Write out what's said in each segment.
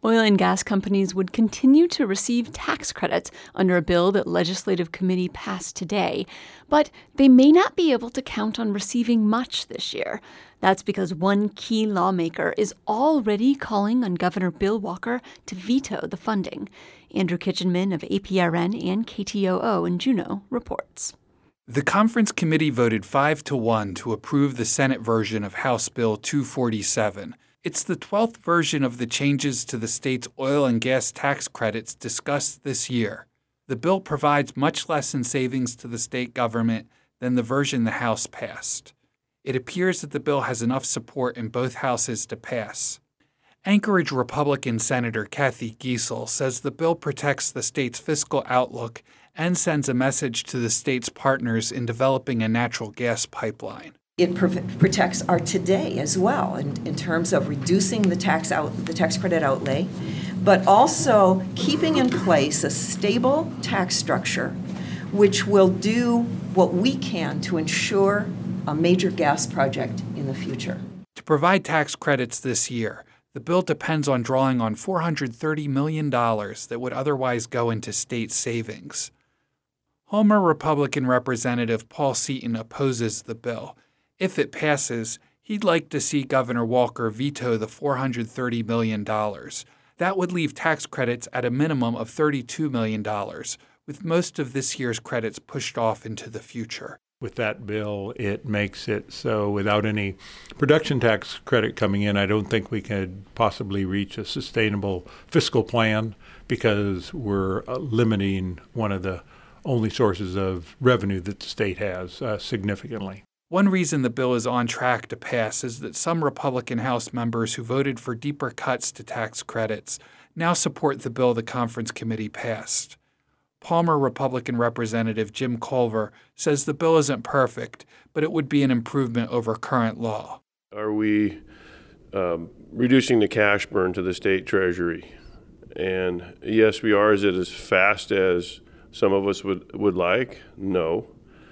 Oil and gas companies would continue to receive tax credits under a bill that Legislative Committee passed today, but they may not be able to count on receiving much this year. That's because one key lawmaker is already calling on Governor Bill Walker to veto the funding. Andrew Kitchenman of APRN and KTOO in Juneau reports. The conference committee voted 5-1 to approve the Senate version of House Bill 247. It's the 12th version of the changes to the state's oil and gas tax credits discussed this year. The bill provides much less in savings to the state government than the version the House passed. It appears that the bill has enough support in both houses to pass. Anchorage Republican Senator Kathy Giessel says the bill protects the state's fiscal outlook and sends a message to the state's partners in developing a natural gas pipeline. It protects our today as well in terms of reducing the tax credit outlay, but also keeping in place a stable tax structure which will do what we can to ensure a major gas project in the future. To provide tax credits this year, the bill depends on drawing on $430 million that would otherwise go into state savings. Homer Republican Representative Paul Seaton opposes the bill. If it passes, he'd like to see Governor Walker veto the $430 million. That would leave tax credits at a minimum of $32 million, with most of this year's credits pushed off into the future. With that bill, it makes it so without any production tax credit coming in, I don't think we could possibly reach a sustainable fiscal plan because we're limiting one of the only sources of revenue that the state has significantly. One reason the bill is on track to pass is that some Republican House members who voted for deeper cuts to tax credits now support the bill the conference committee passed. Palmer Republican Representative Jim Culver says the bill isn't perfect, but it would be an improvement over current law. Are we reducing the cash burn to the state treasury? And yes, we are. Is it as fast as some of us would like? No.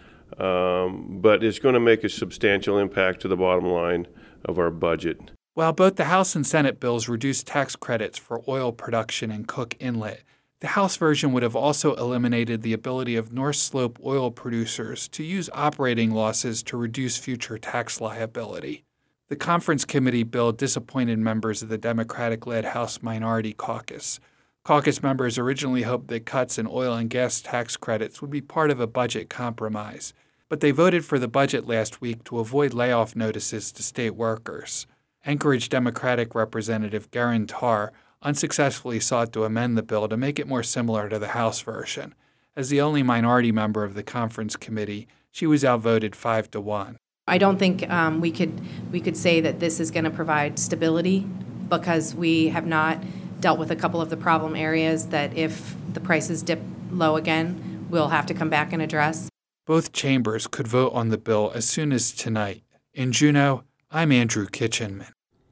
But it's going to make a substantial impact to the bottom line of our budget. While both the House and Senate bills reduce tax credits for oil production in Cook Inlet, the House version would have also eliminated the ability of North Slope oil producers to use operating losses to reduce future tax liability. The conference committee bill disappointed members of the Democratic-led House Minority Caucus. Caucus members originally hoped that cuts in oil and gas tax credits would be part of a budget compromise, but they voted for the budget last week to avoid layoff notices to state workers. Anchorage Democratic Representative Garen Tarr unsuccessfully sought to amend the bill to make it more similar to the House version. As the only minority member of the conference committee, she was outvoted 5-1. I don't think we could say that this is going to provide stability because we have not dealt with a couple of the problem areas that if the prices dip low again, we'll have to come back and address. Both chambers could vote on the bill as soon as tonight. In Juneau, I'm Andrew Kitchenman.